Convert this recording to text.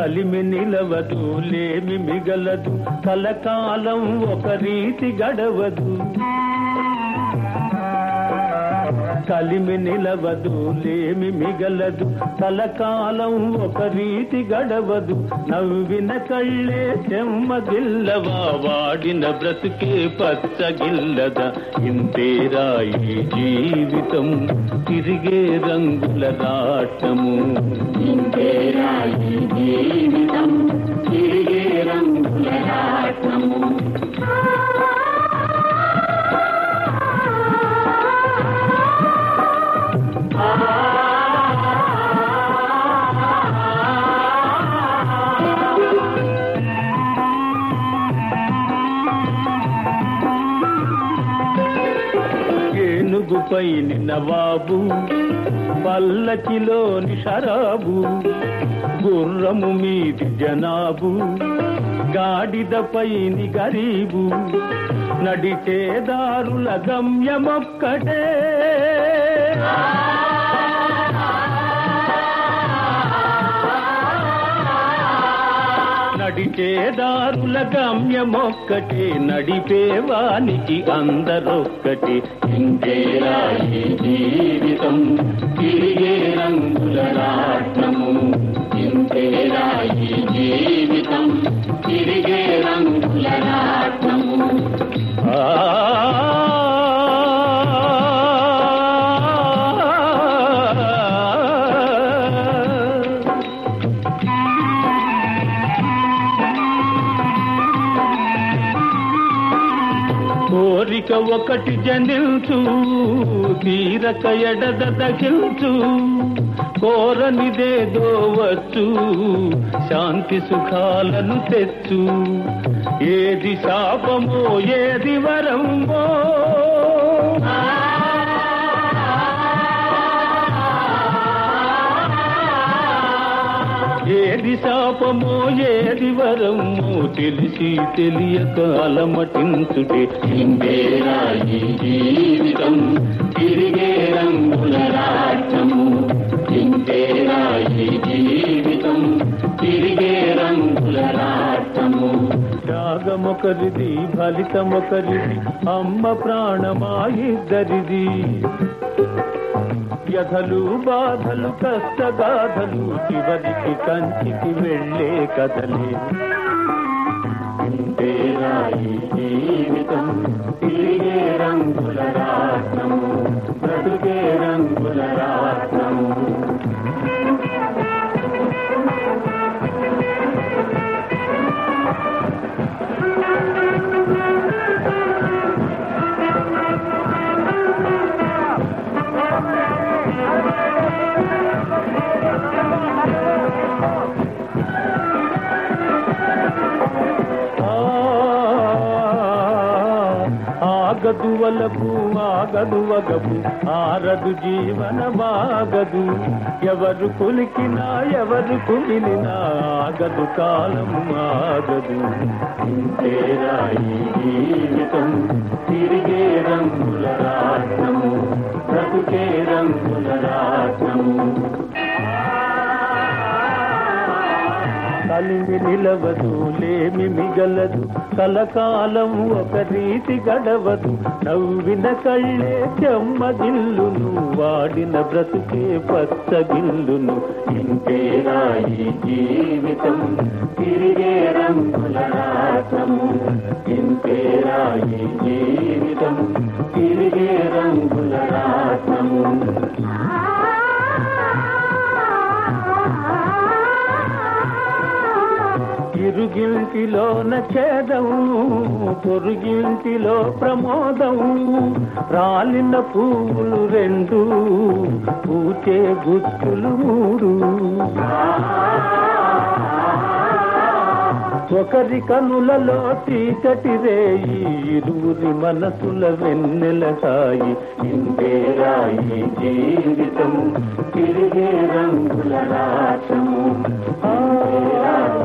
కలిమి నిలవదు లేమి మిగలదు కలకాలం ఒక రీతి గడవదు కలిమి నిలవదు లేమి మిగలదు కలకాలం ఒక రీతి గడవదు నవ్విన కళ్ళే చెమ్మగిల్లవా వాడిన బ్రతుకే పచ్చగిల్లదా ఇంతేరా ఈ జీవితం తిరిగే రంగుల రాటము ఇంతేరా ఈ జీవితం తిరిగే రంగుల రాటము ఏనుగుపై నవాబు పల్లకిలోని షరాబు గుర్రము మీది జనాబు గాడిదపైని గరీబు నడిచేదారుల గమ్యమొక్కటే నడిచేదారుల గమ్యమొక్కటే నడిపేవానికి అందరొక్కటే ఇంతేరా ఈ జీవితం తిరిగే రంగుల రాట్నము ఇంతేరా ఈ జీవితం తిరిగే రంగుల రాట్నము కోరిక ఒకటి జనిల్చు తీరక ఎడదగిల్చు కోరనిదేదో వచ్చు శాంతి సుఖాలను తెచ్చు ఏది శాపమో ఏది వరమో ఏది శాపమో ఏది వరమో తెలిసి తెలియక అలమటించుటే ఇంతేరా ఈ జీవితం తిరిగే రంగుల రాట్నము ఇంతేరా ఈ జీవితం తిరిగే రంగుల రాట్నము త్యాగమొకరిది ఫలితమొకరిది అమ్మ ప్రాణమా ఇద్దరిది వ్యధలు బాధలు కష్టగాధలు చివరికి కంచికి వెళ్ళే కథలే ఇంతేరా ఈ జీవితం తిరిగే రంగుల రాట్నము బ్రతుకే రంగుల రాట్నము ఆగదు వలపు ఆగదు వగపు ఆరదు జీవనమాగదు ఎవరు కులికినా ఎవరు కుమిలినా ఆగదు కాలం ఆగదు ఇంతేరా ఈ జీవితం తిరిగే రంగుల రాట్నము బ్రతుకే రంగుల రాట్నము కలిమి నిలవదు లేమి మిగలదు కలకాలం ఒక రీతి గడవదు నవ్విన కళ్ళే చెమ్మగిల్లును వాడిన బ్రతుకే పచ్చగిల్లును ఇంతేరా ఈ జీవితం తిరిగే రంగుల రాట్నము ఇంతేరా ఈ జీవితం తిరిగే రంగుల రాట్నము ఇరుగింటిలోన ఛేదం పొరుగింటిలో ప్రమోదం రాలిన పువ్వులు రెండు పూచే గుచ్చులు మూడు ఒకరి కనులలో చీకటి రేయి ఇరువురి మనసుల వెన్నెల సాయి ఇంతేరా ఈ జీవితం తిరిగే రంగుల రాట్నము